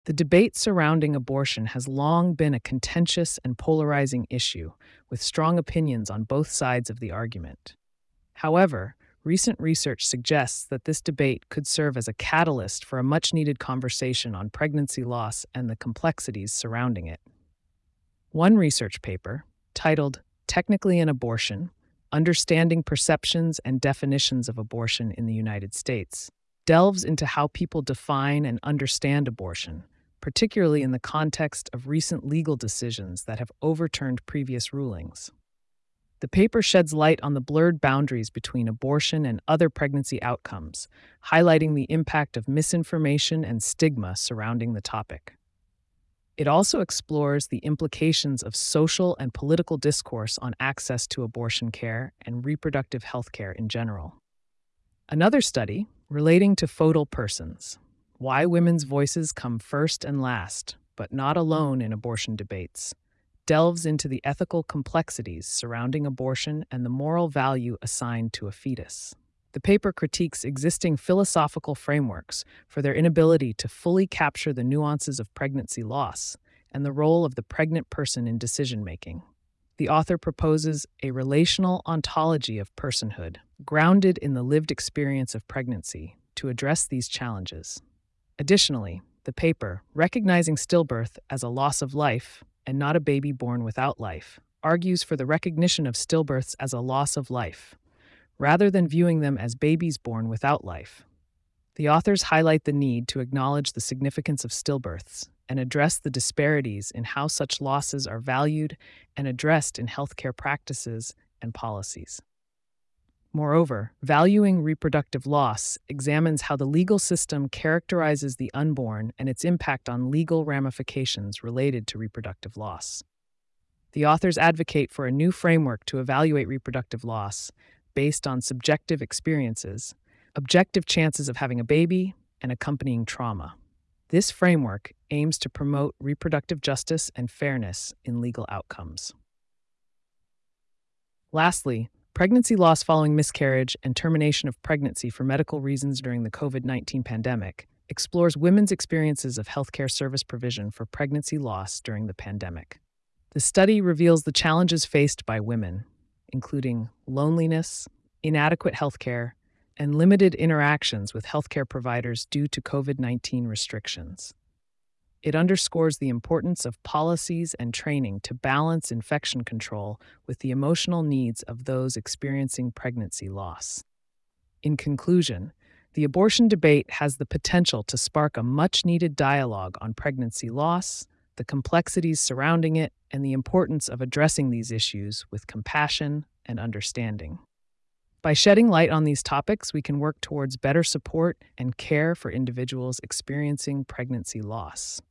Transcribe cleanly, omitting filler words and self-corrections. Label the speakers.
Speaker 1: The debate surrounding abortion has long been a contentious and polarizing issue, with strong opinions on both sides of the argument. However, recent research suggests that this debate could serve as a catalyst for a much needed conversation on pregnancy loss and the complexities surrounding it. One research paper, titled Technically an Abortion: Understanding Perceptions and Definitions of Abortion in the United States, delves into how people define and understand abortion, particularly in the context of recent legal decisions that have overturned previous rulings. The paper sheds light on the blurred boundaries between abortion and other pregnancy outcomes, highlighting the impact of misinformation and stigma surrounding the topic. It also explores the implications of social and political discourse on access to abortion care and reproductive health care in general. Another study, relating to Fodal Persons: Why Women's Voices Come First and Last, but Not Alone in Abortion Debates, delves into the ethical complexities surrounding abortion and the moral value assigned to a fetus. The paper critiques existing philosophical frameworks for their inability to fully capture the nuances of pregnancy loss and the role of the pregnant person in decision-making. The author proposes a relational ontology of personhood, grounded in the lived experience of pregnancy, to address these challenges. Additionally, the paper, recognizing stillbirth as a loss of life and not a baby born without life, argues for the recognition of stillbirths as a loss of life, rather than viewing them as babies born without life. The authors highlight the need to acknowledge the significance of stillbirths and address the disparities in how such losses are valued and addressed in healthcare practices and policies. Moreover, Valuing Reproductive Loss examines how the legal system characterizes the unborn and its impact on legal ramifications related to reproductive loss. The authors advocate for a new framework to evaluate reproductive loss based on subjective experiences, objective chances of having a baby, and accompanying trauma. This framework aims to promote reproductive justice and fairness in legal outcomes. Lastly, pregnancy loss following miscarriage and termination of pregnancy for medical reasons during the COVID-19 pandemic explores women's experiences of healthcare service provision for pregnancy loss during the pandemic. The study reveals the challenges faced by women, including loneliness, inadequate healthcare, and limited interactions with healthcare providers due to COVID-19 restrictions. It underscores the importance of policies and training to balance infection control with the emotional needs of those experiencing pregnancy loss. In conclusion, the abortion debate has the potential to spark a much-needed dialogue on pregnancy loss, the complexities surrounding it, and the importance of addressing these issues with compassion and understanding. By shedding light on these topics, we can work towards better support and care for individuals experiencing pregnancy loss.